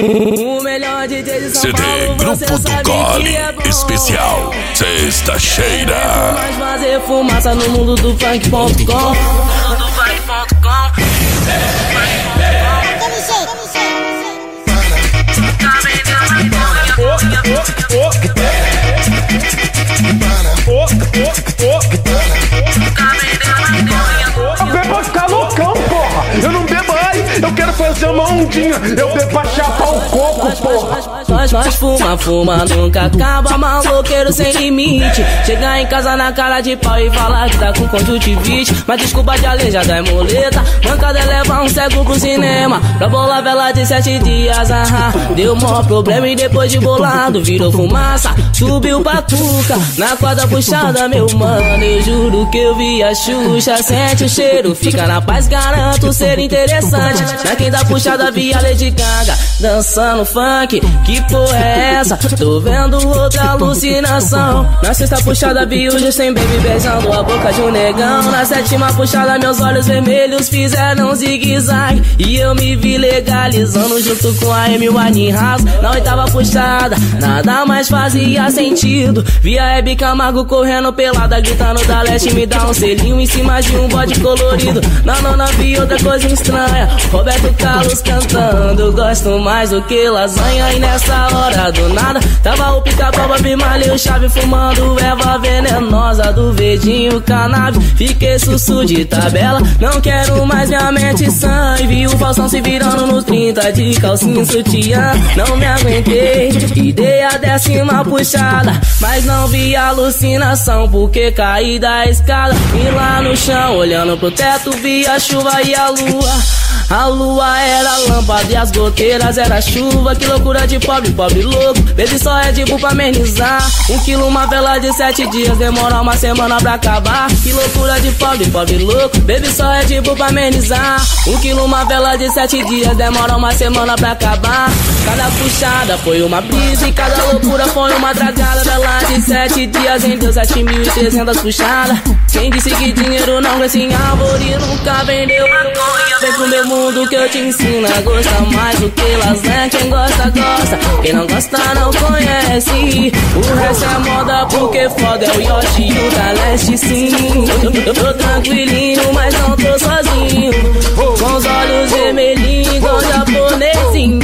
O melhor DJ de São CD Paulo, Grupo você do sabe Gole, que é bom. especial Sexta-feira. Mas fazer fumaça no mundo do funk.com. Eu bebo ficar loucão, porra. Eu não bebo aí, eu quero fazer uma ondinha. Eu bebo pra chapar o coco, porra. Nós fuma, nunca acaba. Maloqueiro sem limite. Chegar em casa na cara de pau e falar que tá com conjuntivite. Mas desculpa de aleijada é muleta. Mancada é levar um cego pro cinema. Pra bolar vela de 7 dias, deu maior problema e depois de bolado virou fumaça. Subiu pra cuca, na quadra puxada, meu mano. Eu juro que eu vi a Xuxa. Sente o cheiro, fica na paz, garanto ser interessante. Na quinta puxada vi a Lady Gaga dançando funk. Que porra é essa? Tô vendo outra alucinação. Na sexta puxada vi o Justin Baby beijando a boca de um negão. Na sétima puxada meus olhos vermelhos fizeram zigue-zague e eu me vi legalizando junto com a Amy Winehouse. Na oitava puxada nada mais fazia sentido. Vi a Hebe Camargo correndo pelada, gritando da leste, me dá um selinho em cima de um bode colorido. Na nona vi outra coisa estranha, Roberto Carlos cantando. Gosto mais do que lasanha. E nessa hora do nada tava o Pica-Pau, Bob Marley, o Chave fumando erva venenosa do verdinho cannabis. Fiquei sussu de tabela, não quero mais minha mente sã. E vi o Faustão se virando nos 30 de calcinha e sutiã. Não me aguentei e dei a 10ª puxada, mas não vi alucinação porque caí da escada. E lá no chão, olhando pro teto, vi a chuva e a lua. A lua era lâmpada e as goteiras era chuva. Que loucura de pobre, pobre louco. Baby só é de bull pra amenizar. 1 quilo, uma vela de 7 dias, demora uma semana pra acabar. Que loucura de pobre, pobre louco. Baby só é de bull pra amenizar. 1 quilo, uma vela de 7 dias, demora uma semana pra acabar. Cada puxada foi uma brisa e cada loucura foi uma dragada. Vela de 7 dias rendeu 7.300 puxadas. Quem disse que dinheiro não cresce em árvore nunca vendeu maconha. Vem pro meu mundo que eu te ensino a gostar mais do que lasanha. Quem gosta, gosta, quem não gosta não conhece. O resto é moda porque foda é o Yoshi e o da Leste, sim. Eu tô tranquilinho, mas não tô sozinho. Com os olhos vermelhinhos igual japonesinho.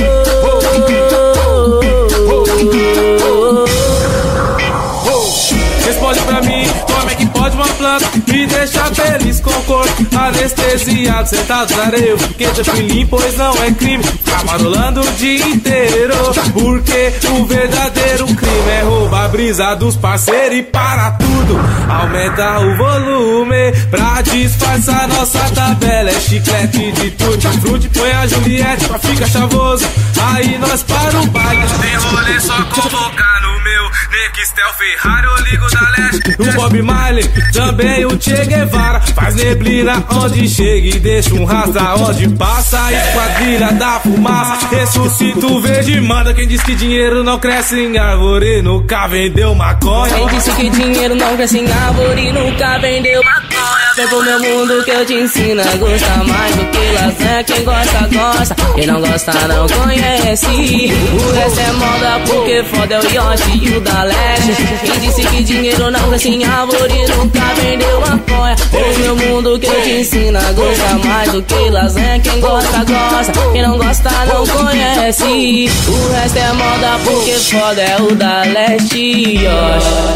Responde pra mim, como é que pode uma planta me deixar feliz com o corpo anestesiado, sentado na areia? Eu fiquei tranquilinho, pois não é crime ficar marolando o dia inteiro. Porque o verdadeiro crime é roubar a brisa dos parceiros e para tudo aumenta o volume pra disfarçar nossa tabela. É chiclete de tutti-frutti, põe a Juliette pra ficar chavoso. Aí nós para o baile. Tem rolê só convocar no meu Nextel Ferrari, eu ligo da Leste. O Bob Marley, também o Che Guevara. Faz neblina onde chega e deixa um rastro onde passa. A esquadrilha da fumaça, ressuscita o verde. Manda quem diz que dinheiro não cresce em árvore nunca vendeu maconha. Quem disse que dinheiro não cresce em árvore nunca vendeu maconha. Vem pro meu mundo que eu te ensino a gostar mais do que lasanha. Quem gosta, gosta, quem não gosta não conhece. O resto é moda porque foda é o Yoshi e o da Leste. Quem disse que dinheiro não cresce em árvore nunca vendeu maconha. Vem pro meu mundo que eu te ensino a gostar mais do que lasanha. Quem gosta, gosta, quem não gosta não conhece. O resto é moda porque foda é o da Leste, Yoshi.